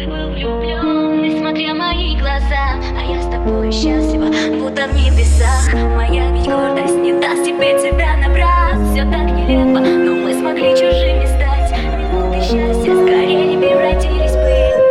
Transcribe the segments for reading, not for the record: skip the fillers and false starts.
Ты был влюблен, несмотря мои глаза, а я с тобой счастлива, будто в небесах. Моя ведь гордость не даст тебе тебя набрать. Все так нелепо, но мы смогли чужими стать. Минуты счастья скорее превратились в пыль.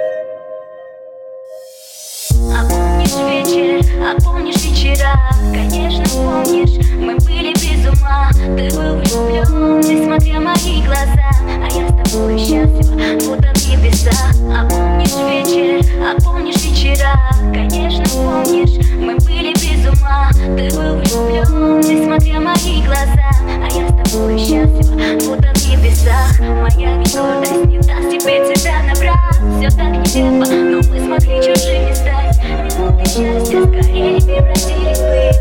А помнишь вечер, а помнишь вечера? Конечно, помнишь, мы были без ума. Ты был влюблен, несмотря мои глаза, а я с тобой счастлива, будто в небесах. А помнишь вечер, а помнишь вечера? Конечно, помнишь, мы были без ума. Ты был влюблен, несмотря мои глаза, а я с тобой счастлива, будто в небесах. Моя ведь гордость не даст тебе тебя набрать. Все так нелепо, но мы смогли чужими стать. Минуты счастья скорее превратились в пыль.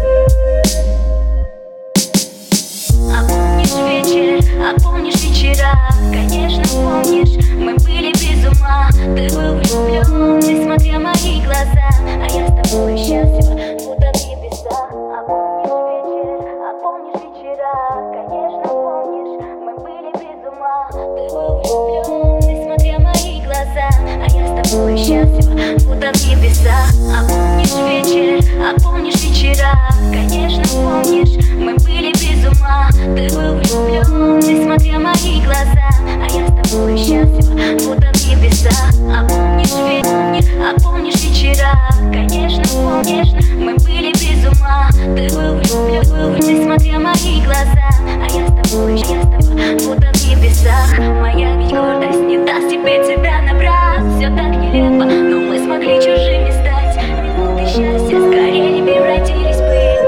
А помнишь вечер, а помнишь вечера? Конечно, помнишь, мы были без ума. Ты был влюблен, несмотря мои глаза, а я с тобой счастлива, будто в небесах. А помнишь вечер, а помнишь вечера? Конечно, помнишь, мы были без ума. Ты был влюблен, несмотря мои глаза, а я с тобой счастлива, будто в небесах. А помнишь вечер, а помнишь вечера? Конечно, помнишь, мы были без ума. Ты был влюблен, несмотря мои глаза, а я с тобой счастлива, будто в небесах. А помнишь вечер, а помнишь вечера? Конечно, помнишь, мы были без ума. Ты был влюблен, несмотря мои глаза, а я с тобой счастлива, будто в небесах. Моя ведь гордость не даст тебе тебя набрать. Все так нелепо, но мы смогли чужими стать. Минуты счастья скорее превратились в пыль.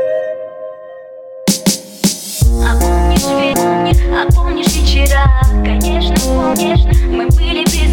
А помнишь вечер, а помнишь вечера? Конечно, помнишь, мы были без